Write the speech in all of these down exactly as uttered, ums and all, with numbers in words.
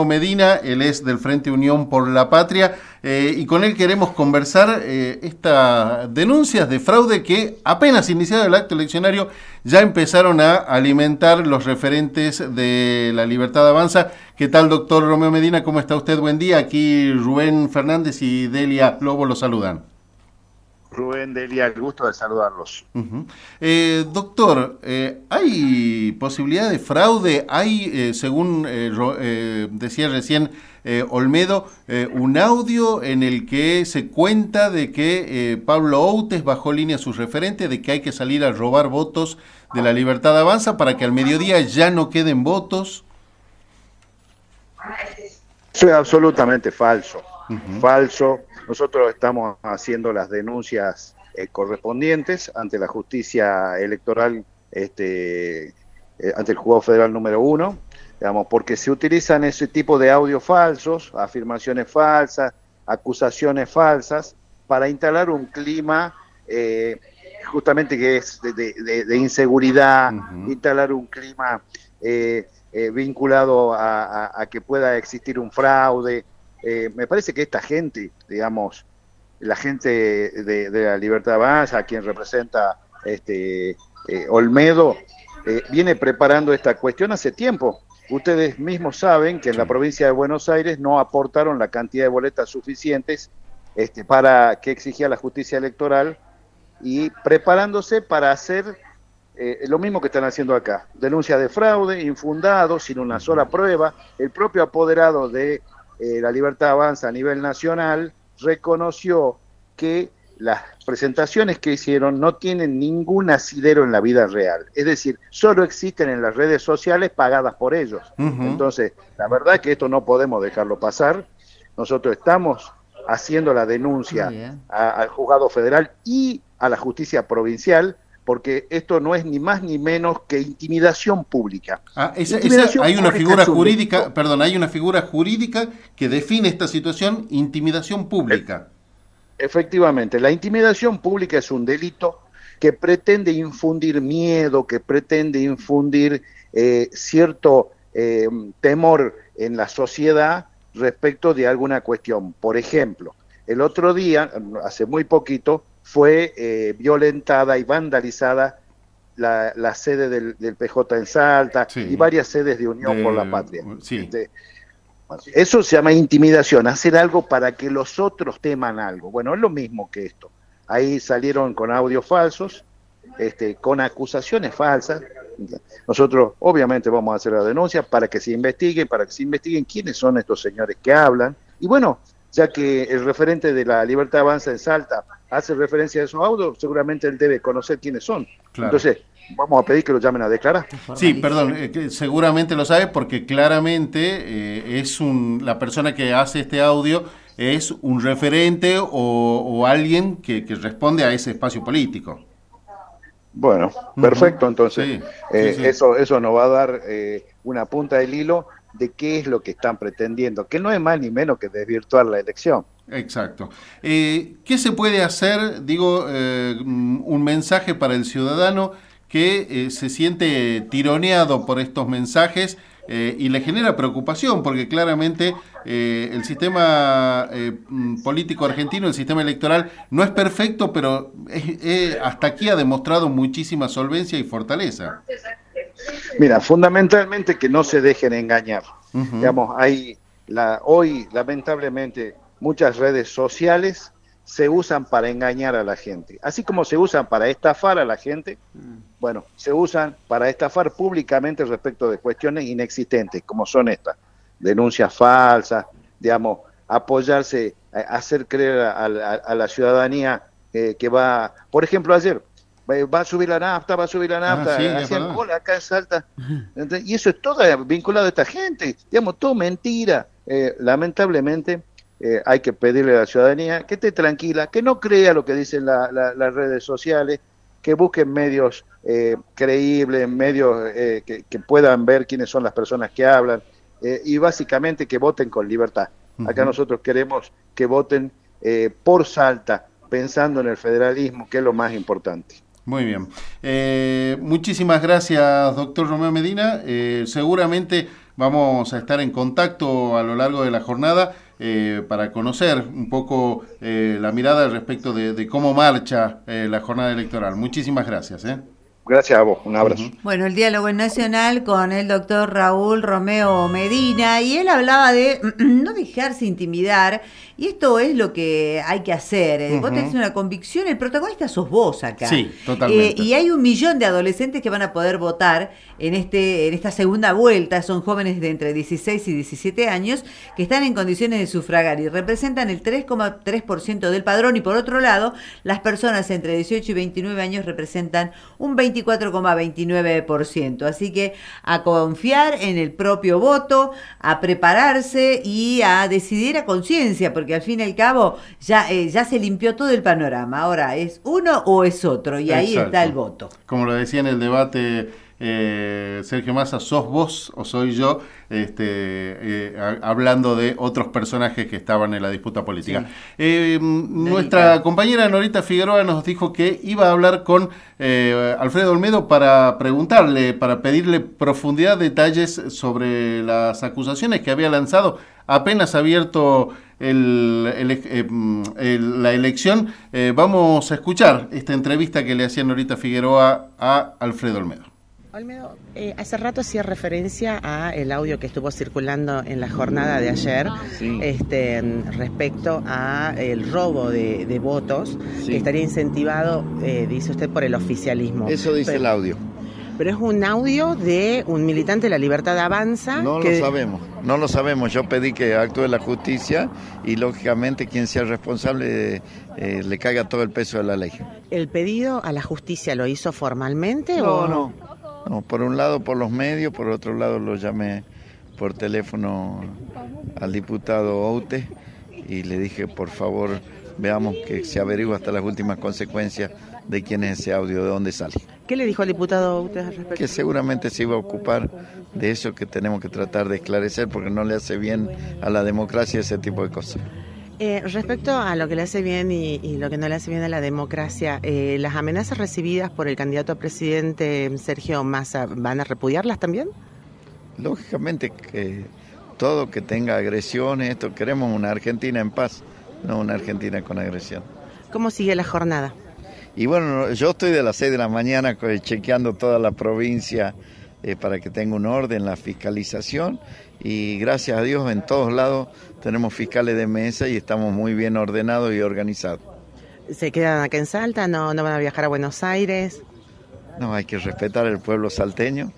Medina, él es del Frente Unión por la Patria, eh, y con él queremos conversar eh, estas denuncias de fraude que apenas iniciado el acto eleccionario ya empezaron a alimentar los referentes de La Libertad Avanza. ¿Qué tal, doctor Romeo Medina? ¿Cómo está usted? Buen día. Aquí Rubén Fernández y Delia Lobo lo saludan. Rubén, Delia, el gusto de saludarlos. Uh-huh. eh, doctor, eh, ¿hay posibilidad de fraude? ¿Hay, eh, según eh, ro, eh, decía recién eh, Olmedo, eh, un audio en el que se cuenta de que eh, Pablo Outes bajó línea a sus referentes, de que hay que salir a robar votos de La Libertad Avanza para que al mediodía ya no queden votos? Eso es absolutamente falso. Uh-huh. Falso. Nosotros estamos haciendo las denuncias eh, correspondientes ante la justicia electoral, este, eh, ante el juzgado federal número uno, digamos, porque se utilizan ese tipo de audios falsos, afirmaciones falsas, acusaciones falsas, para instalar un clima eh, justamente que es de, de, de inseguridad, uh-huh. instalar un clima eh, eh, vinculado a, a, a que pueda existir un fraude. Eh, me parece que esta gente, digamos, la gente de, de La Libertad Avanza, a quien representa este eh, Olmedo, eh, viene preparando esta cuestión hace tiempo. Ustedes mismos saben que en la provincia de Buenos Aires no aportaron la cantidad de boletas suficientes este, para que exigía la justicia electoral, y preparándose para hacer eh, lo mismo que están haciendo acá. Denuncias de fraude, infundado, sin una sola prueba. El propio apoderado de Eh, La Libertad Avanza a nivel nacional reconoció que las presentaciones que hicieron no tienen ningún asidero en la vida real, es decir, solo existen en las redes sociales pagadas por ellos. Uh-huh. Entonces, la verdad es que esto no podemos dejarlo pasar. Nosotros estamos haciendo la denuncia a, al juzgado federal y a la justicia provincial, porque esto no es ni más ni menos que intimidación pública. Ah, esa, intimidación esa, hay una figura jurídica, un perdón, hay una figura jurídica que define esta situación, intimidación pública. Efectivamente, la intimidación pública es un delito que pretende infundir miedo, que pretende infundir eh, cierto eh, temor en la sociedad respecto de alguna cuestión. Por ejemplo, el otro día, hace muy poquito, fue eh, violentada y vandalizada la, la sede del, del P J en Salta, sí, y varias sedes de Unión de, por la Patria. Sí. Este, bueno, eso se llama intimidación, hacer algo para que los otros teman algo. Bueno, es lo mismo que esto. Ahí salieron con audios falsos, este, con acusaciones falsas. Nosotros obviamente vamos a hacer la denuncia para que se investiguen, para que se investiguen quiénes son estos señores que hablan. Y bueno, ya que el referente de La Libertad Avanza en Salta hace referencia a esos audios, seguramente él debe conocer quiénes son. Claro. Entonces, vamos a pedir que lo llamen a declarar. Sí, perdón, eh, que seguramente lo sabe porque claramente eh, es un, la persona que hace este audio es un referente o, o alguien que, que responde a ese espacio político. Bueno, perfecto, entonces sí, eh, sí, sí. Eso, eso nos va a dar eh, una punta del hilo de qué es lo que están pretendiendo, que no es más ni menos que desvirtuar la elección. Exacto. Eh, ¿Qué se puede hacer? Digo, eh, un mensaje para el ciudadano que eh, se siente tironeado por estos mensajes eh, y le genera preocupación, porque claramente eh, el sistema eh, político argentino, el sistema electoral, no es perfecto, pero eh, eh, hasta aquí ha demostrado muchísima solvencia y fortaleza. Mira, fundamentalmente que no se dejen engañar. Uh-huh. Digamos, hay la, hoy, lamentablemente, muchas redes sociales se usan para engañar a la gente. Así como se usan para estafar a la gente, uh-huh. bueno, se usan para estafar públicamente respecto de cuestiones inexistentes, como son estas, denuncias falsas, digamos, apoyarse, hacer creer a, a, a la ciudadanía eh, que va, por ejemplo, ayer, va a subir la nafta, va a subir la nafta, ah, sí, hacían cola acá en Salta, y eso es todo vinculado a esta gente, digamos, todo mentira. Eh, lamentablemente eh, hay que pedirle a la ciudadanía que esté tranquila, que no crea lo que dicen la, la, las redes sociales, que busquen medios eh, creíbles, medios eh, que, que puedan ver quiénes son las personas que hablan, eh, y básicamente que voten con libertad. Acá uh-huh. nosotros queremos que voten eh, por Salta, pensando en el federalismo, que es lo más importante. Muy bien. Eh, muchísimas gracias, doctor Romeo Medina. Eh, seguramente vamos a estar en contacto a lo largo de la jornada eh, para conocer un poco eh, la mirada respecto de, de cómo marcha eh, la jornada electoral. Muchísimas gracias. ¿eh? Gracias a vos, un abrazo. Uh-huh. Bueno, el diálogo nacional con el doctor Raúl Romeo Medina, y él hablaba de no dejarse intimidar, y esto es lo que hay que hacer. Uh-huh. Vos tenés una convicción, el protagonista sos vos acá. Sí, totalmente. Eh, y hay un millón de adolescentes que van a poder votar en este en esta segunda vuelta, son jóvenes de entre dieciséis y diecisiete años, que están en condiciones de sufragar y representan el tres coma tres por ciento del padrón, y por otro lado, las personas entre dieciocho y veintinueve años representan un veinticuatro coma veintinueve por ciento. Así que a confiar en el propio voto, a prepararse y a decidir a conciencia, porque al fin y al cabo ya, eh, ya se limpió todo el panorama. Ahora, ¿es uno o es otro? Y ahí Exacto. está el voto. Como lo decía en el debate eh, Sergio Massa, ¿sos vos o soy yo? Este, eh, a, hablando de otros personajes que estaban en la disputa política. Sí. Eh, nuestra compañera Norita Figueroa nos dijo que iba a hablar con eh, Alfredo Olmedo para preguntarle, para pedirle profundidad, detalles sobre las acusaciones que había lanzado apenas abierto el, el, eh, el, la elección. Eh, vamos a escuchar esta entrevista que le hacía Norita Figueroa a Alfredo Olmedo. Olmedo, eh, hace rato hacía referencia a el audio que estuvo circulando en la jornada de ayer, sí. este, respecto a el robo de, de votos, sí. que estaría incentivado, eh, dice usted, por el oficialismo. Eso dice pero, el audio. Pero es un audio de un militante de la Libertad Avanza. No que... lo sabemos, no lo sabemos. Yo pedí que actúe la justicia y lógicamente quien sea responsable eh, le caiga todo el peso de la ley. ¿El pedido a la justicia lo hizo formalmente no, o no? No, por un lado por los medios, por otro lado lo llamé por teléfono al diputado Oute y le dije, por favor, veamos que se averigüe hasta las últimas consecuencias de quién es ese audio, de dónde sale. ¿Qué le dijo el diputado Oute al respecto? Que seguramente se iba a ocupar de eso, que tenemos que tratar de esclarecer porque no le hace bien a la democracia ese tipo de cosas. Eh, respecto a lo que le hace bien y, y lo que no le hace bien a la democracia, eh, ¿las amenazas recibidas por el candidato a presidente Sergio Massa van a repudiarlas también? Lógicamente que todo que tenga agresiones, esto queremos una Argentina en paz, no una Argentina con agresión. ¿Cómo sigue la jornada? Y bueno, yo estoy de las seis de la mañana chequeando toda la provincia eh, para que tenga un orden, la fiscalización, y gracias a Dios en todos lados tenemos fiscales de mesa y estamos muy bien ordenados y organizados. ¿Se quedan acá en Salta? ¿No, no van a viajar a Buenos Aires? No, hay que respetar el pueblo salteño.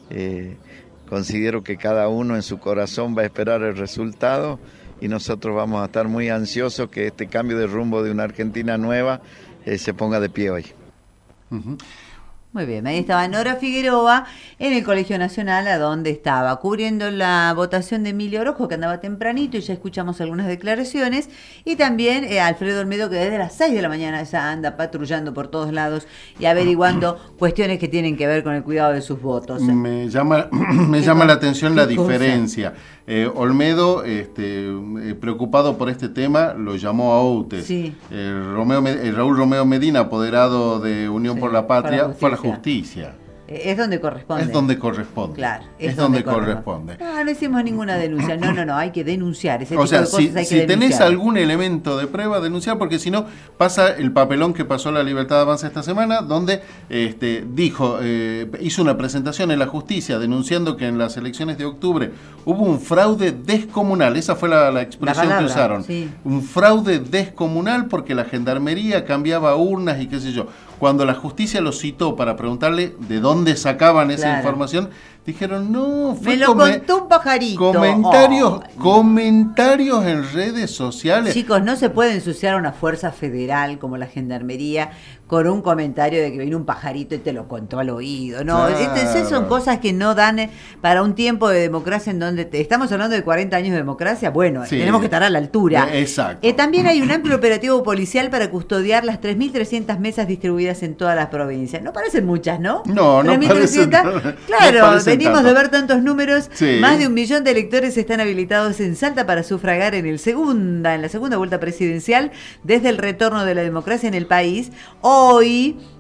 Eh, considero que cada uno en su corazón va a esperar el resultado y nosotros vamos a estar muy ansiosos que este cambio de rumbo de una Argentina nueva eh, se ponga de pie hoy. Uh-huh. Muy bien, ahí estaba Nora Figueroa en el Colegio Nacional, a donde estaba cubriendo la votación de Emilio Orojo, que andaba tempranito, y ya escuchamos algunas declaraciones, y también eh, Alfredo Olmedo, que desde las seis de la mañana ya anda patrullando por todos lados y averiguando cuestiones que tienen que ver con el cuidado de sus votos. Me llama, me llama la atención la diferencia. Eh, Olmedo, este, eh, preocupado por este tema, lo llamó a Outes. Sí. Eh, Romeo, eh, Raúl Romeo Medina, apoderado de Unión sí, por la Patria, fue a la justicia. Es donde corresponde. Es donde corresponde. Claro. Es, es donde, donde corresponde. corresponde. No, no hicimos ninguna denuncia. No, no, no, hay que denunciar. Ese o tipo sea, de cosas si, hay que si denunciar. tenés algún elemento de prueba, denunciar, porque si no, pasa el papelón que pasó la Libertad Avanza esta semana, donde este, dijo, eh, hizo una presentación en la justicia denunciando que en las elecciones de octubre hubo un fraude descomunal. Esa fue la, la expresión la palabra, que usaron. Sí. Un fraude descomunal porque la gendarmería cambiaba urnas y qué sé yo. Cuando la justicia lo citó para preguntarle de dónde sacaban esa claro. información, dijeron, no, fue me lo contó un pajarito. Comentarios, oh. comentarios en redes sociales. Chicos, no se puede ensuciar a una fuerza federal como la Gendarmería con un comentario de que vino un pajarito y te lo contó al oído. No, claro. Estas son cosas que no dan para un tiempo de democracia en donde te, estamos hablando de cuarenta años de democracia. Bueno, sí. tenemos que estar a la altura. Exacto. Eh, también hay un amplio operativo policial para custodiar las tres mil trescientas mesas distribuidas en todas las provincias. No parecen muchas, ¿no? No, no parecen. Claro, no parecen venimos tanto. de ver tantos números. Sí. Más de un millón de electores están habilitados en Salta para sufragar en el segunda, en la segunda vuelta presidencial desde el retorno de la democracia en el país. Hoy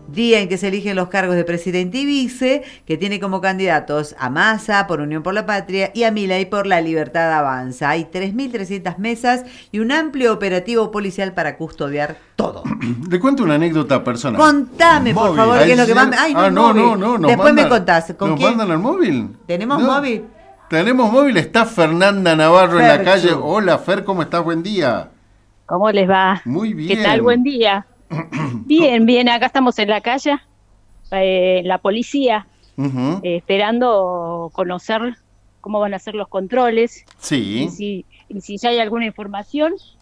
día en que se eligen los cargos de presidente y vice, que tiene como candidatos a Massa por Unión por la Patria y a Milei por La Libertad Avanza. Hay tres mil trescientas mesas y un amplio operativo policial para custodiar todo. Le cuento una anécdota personal. Contame, por Móvil. favor, qué es lo que más... Ay, no, ah, no, móvil. no, no. nos Después mandan- me contás. ¿Con ¿Nos quién? mandan al móvil? ¿Tenemos No. móvil? Tenemos móvil, está Fernanda Navarro en la Ferchu. calle. Hola, Fer, ¿cómo estás? Buen día. ¿Cómo les va? Muy bien. ¿Qué tal? Buen día. Bien, bien, acá estamos en la calle, eh, la policía, Ujú. eh, esperando conocer cómo van a ser los controles Sí. y si, y si ya hay alguna información